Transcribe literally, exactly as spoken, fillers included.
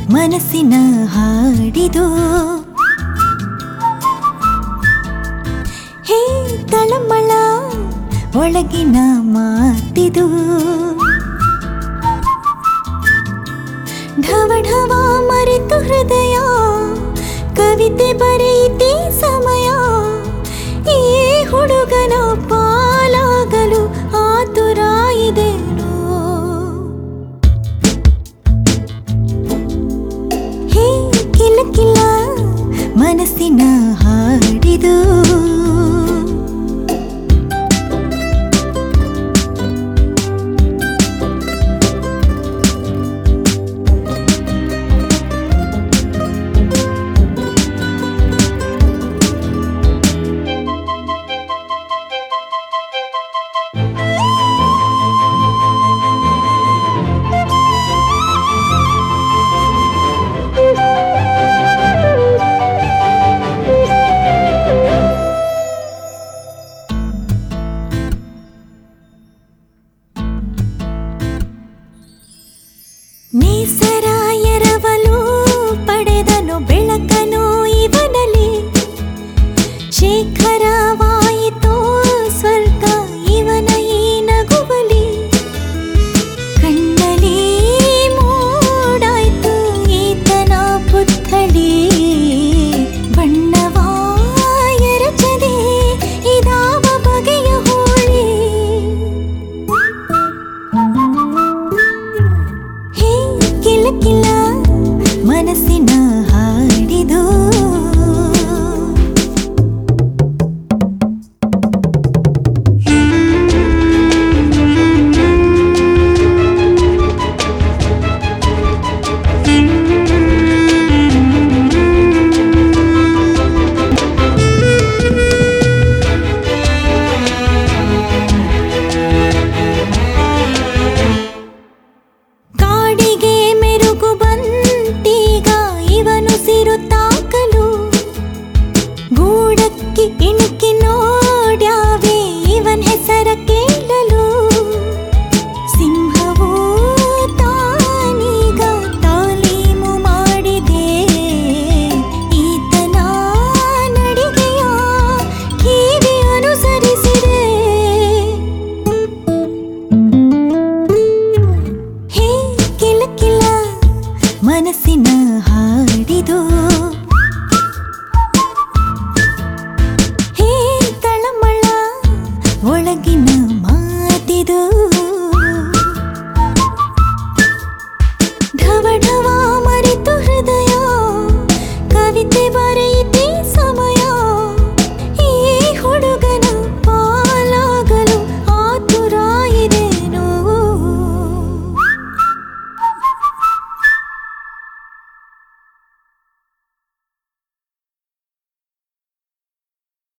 ಮನಸ್ಸಿನ ಹಾಡಿದು ಹೇ ತಳಮಳ ಒಳಗಿನ ಮಾತಿದು ಢವ ಢವ ಮರೆತು ಹೃದಯ ಕವಿತೆ ಬರೆಯಿತೆ ಸಮಯ ಈ ಹುಡುಗನ ಪಾಲಾಗಲು ಆತುರ ಇದೆನೋ ಹೇ ಕಿಲ ಕಿಲ ಮನಸ್ಸಿನ ಹಾಡಿದು ನೇಸರ ಎರವಲು ಪಡೆದನು ಬೆಳಕನು ಇವನಲ್ಲಿ ಶೇಖರವಾಯಿತು ಸ್ವರ್ಗ ಇವನ ಈ ನಗುವಲಿ ಕಣ್ಣಲ್ಲಿ ಮೂಡಾಯ್ತು ಈತನ ಪುತ್ಥಳಿ ಬಣ್ಣವ ಎರಚದೆ ಇದಾವ ಬಗೆಯ ಹೋಳಿ ಕಿಲ ಕಿಲ ಮನಸ್ಸಿನ ಹಾಡಿದು ಕಾಡಿಗೆ ಮೆರುಗು ಬಂತೀಗ ಇವನು ಸಿರುತ್ತಾಕಲು ಗೂಡಕ್ಕೆ ಇಣುಕಿ ನೋಡ್ಯಾವೆ ಇವನ್ ಹೆಸರ ಕೇಳಲು ಸಿಂಹವು ತಾನೀಗ ತಾಲೀಮು ಮಾಡಿದೆ ಈತನ ನಡಿಗೆಯ ಕಿವಿ ಅನುಸರಿಸಿದೆ ಹೇ ಕಿಲ ಕಿಲ ಮನಸ್ಸಿನ ಹಾಡಿದು